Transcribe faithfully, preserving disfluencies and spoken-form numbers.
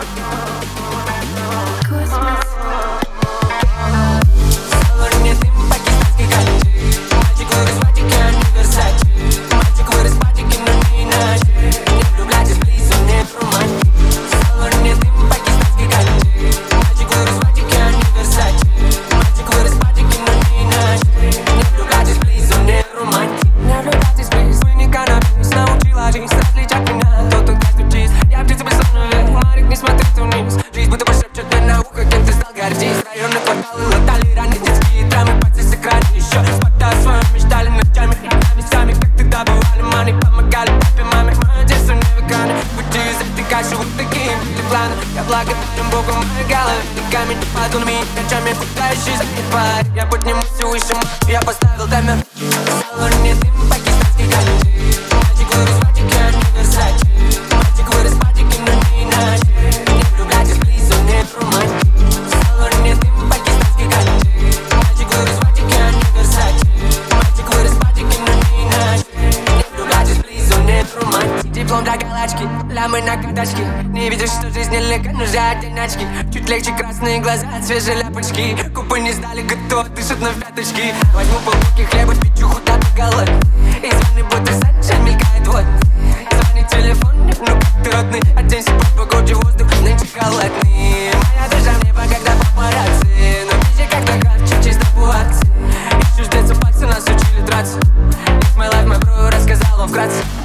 Я благодарен Богу, моей голове камень подумай, ночами пытающий занять парень. Я поднимусь выше, я поставил таймер. В салоне дым, пакистанский галереи. Мальчик вырос в патике, а не Версаче. Мальчик вырос в патике, но не иначе. Не влюбляйтесь, плиз, он не романтик. В салоне дым, пакистанский галереи. Мальчик вырос в патике, а не Версаче. Мальчик вырос в патике, но не иначе. Не влюбляйтесь, плиз, он не романтик. Диплом для галочки, лямы на каточке. Не видишь, что жизнь нелегка, нужны одиночки. Чуть легче красные глаза от свежей ляпочки. Купы не сдали, готов, дышат на пяточки. Возьму полбуки хлеба, спичу худа до голод. И звони, будто саншайн мелькает вот. Звонит телефон, ну как ты родный. Оденься по погоде, воздух нынче холодный. Моя душа мне небо, когда папарацци. Но видишь, как догадчик, чисто пуарцы. Ищу с детства пальцы, нас учили драться. It's my life, my bro, рассказал вам вкратце.